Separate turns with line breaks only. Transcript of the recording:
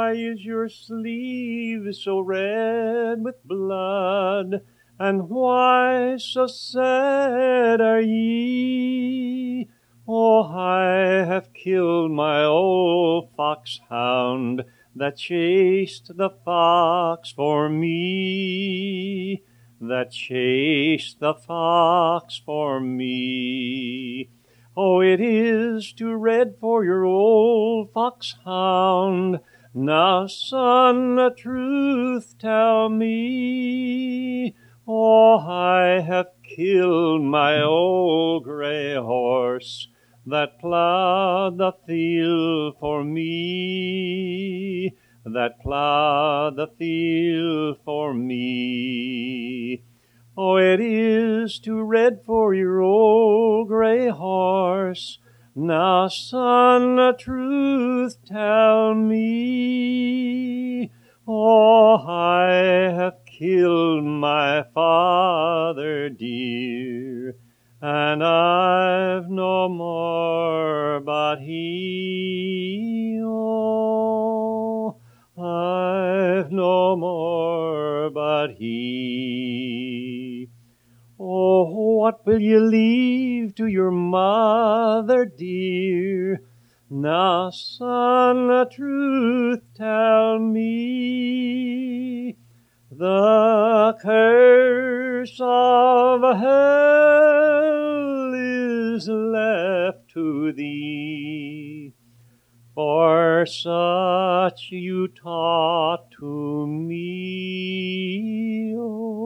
why is your sleeve so red with blood? And why so sad are ye? Oh, I have killed my old foxhound that chased the fox for me, that chased the fox for me. Oh, it is too red for your old foxhound. Now, son, the truth tell me. Oh, I have killed my old gray horse that plowed the field for me, that plowed the field for me. Oh, it is too red for your old gray horse. Now, son, the truth tell me. Oh, I have killed my father dear, and I've no more but he. Oh, I've no more but he. Oh, what will you leave to your mother dear? Now, son, the truth tell me. The curse of hell is left to thee, for such you taught to me. Oh,